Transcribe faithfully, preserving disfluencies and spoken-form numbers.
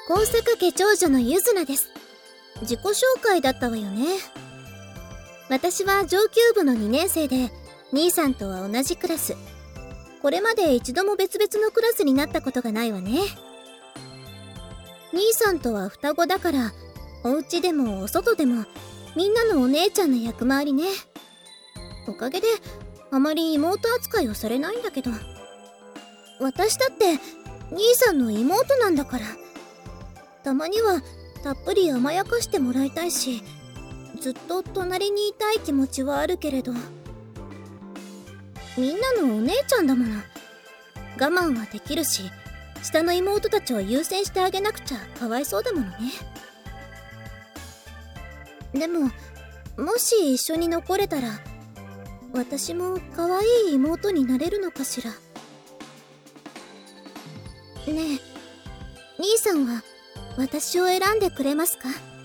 高坂家長女のゆずなです。自己紹介だったわよね。私は上級部のにねん生で、兄さんとは同じクラス。これまで一度も別々のクラスになったことがないわね。兄さんとは双子だから、お家でもお外でもみんなのお姉ちゃんの役回りね。おかげであまり妹扱いをされないんだけど、私だって兄さんの妹なんだから、たまにはたっぷり甘やかしてもらいたいし、ずっと隣にいたい気持ちはあるけれど、みんなのお姉ちゃんだもの。我慢はできるし、下の妹たちを優先してあげなくちゃかわいそうだものね。でももし一緒に残れたら、私も可愛い妹になれるのかしら。ねえ、兄さんは私を選んでくれますか？